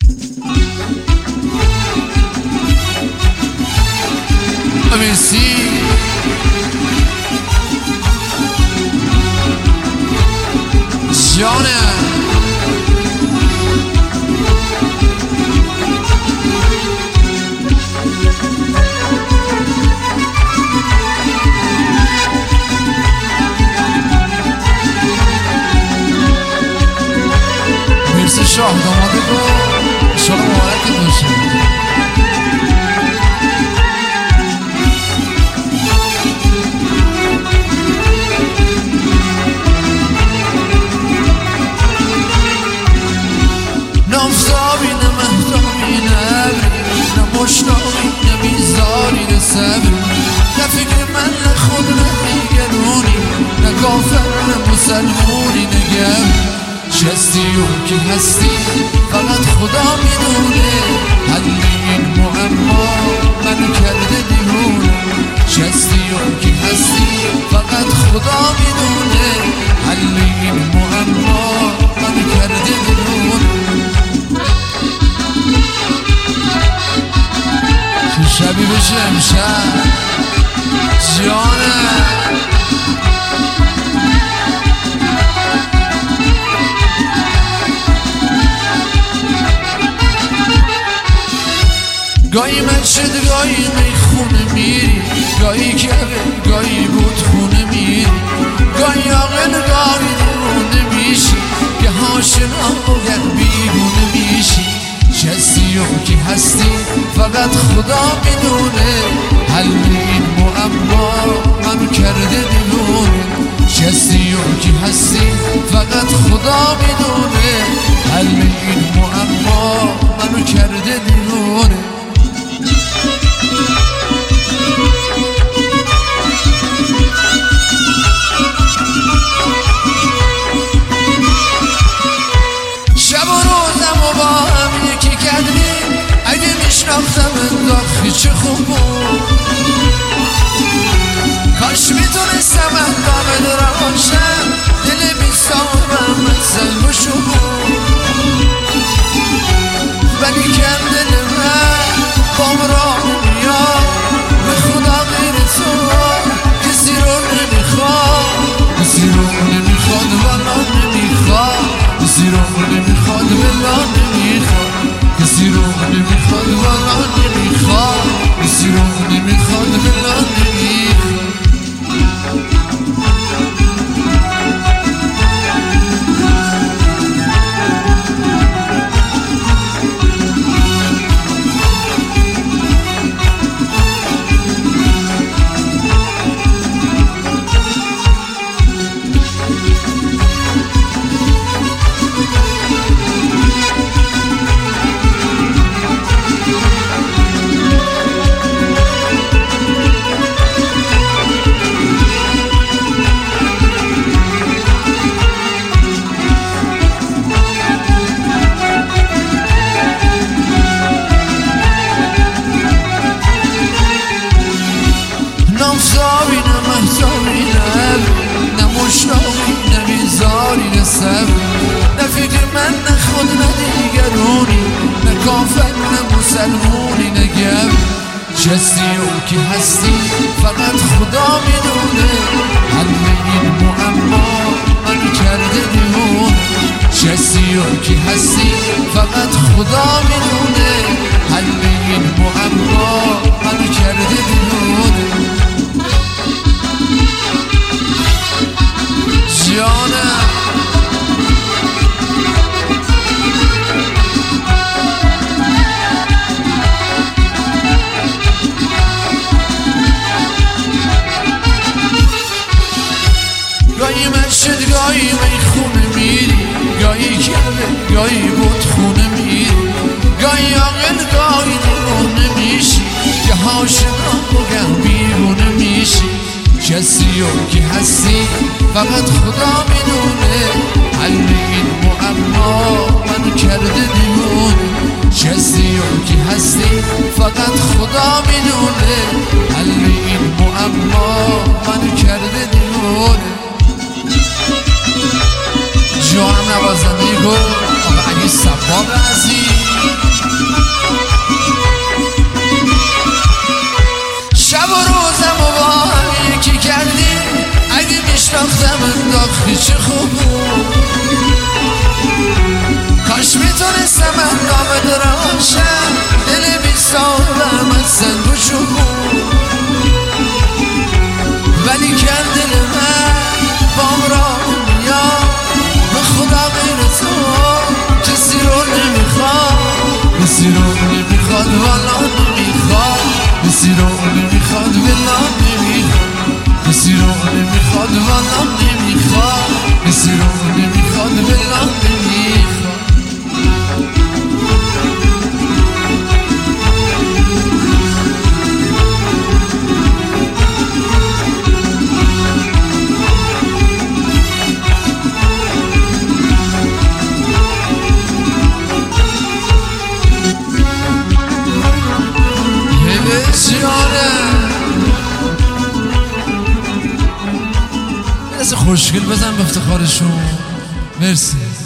مرسی جانه مرسی شاه داماده رو شاه مبارک باشه. نافزاری نه مهداری نه ابری نه مشتاقی نه بیزاری نه صبری نه فکر من نه خود نه دیگرونی نه کافر نه مسلمونی نه گبری چه هستی و کی هستی فقط خدا میدونه حل این معما منو کرده دیوونه چه هستی و کی هستی فقط خدا میدونه حل این معما منو کرده دیوونه شبی بشه امشب جانه گاهی من شد گاهی میخونه میری گاهی کبه گاهی بود خونه میری گاهی عاقل گاهی دیوونه میشی که آشنا و بیگونه میشی چه هستی و کی هستی فقط خدا میدونه حل این معما منو کرده دیوونه چه هستی و کی هستی فقط خدا میدونه حل این معما منو کرده دیوونه شب و روزم و با هم یکی کردیم اگه میشناختم انداختی چه خوب بود کاش میتونستم اندامه دراشم دل بیستامم مثل بشو بود ولی کم دل من بام را نمیاد به خدا غیر تو کسی رو نمیخواد کسی رو نمیخواد والا نمیخواد کسی رو نمیخواد والا نمیخواد کسی رو نمیخواد والا نمیخواد کسی رو نمیخواد والا نمیخواد نامزاری نه محضاری نه ابری نه مشتاقی نه بیزاری نه صبری نه فکر من نه خود نه دیگرونی نه کافر نه مسلمونی نه گبری چه هستی و کی هستی فقط خدا میدونه حل این معما منو کرده دیوونه چه هستی و کی هستی فقط خدا میدونه حل این معما منو کرده دیوونه جانم گاهی من شد گاهی میخونه میری گاهی کبه گاهی بود خونه میری گاهی عاقل گاهی دیوونه میشی که آشنا و بیگونه میشی چه هستی و کی هستی فقط خدا میدونه حل این معما منو کرده دیوونه چه هستی و کی هستی فقط خدا میدونه حل این معما منو کرده دیوونه جانم نوازنده گل آقا علی صباغ عزیز کسی رو نمیخواد والا نمیخواد کسی رو نمیخواد والا نمیخواد کسی رو نمیخواد والا نمیخواد کسی رو نمیخواد والا نمیخواد خوشگل بزن به افتخارشون. مرسی.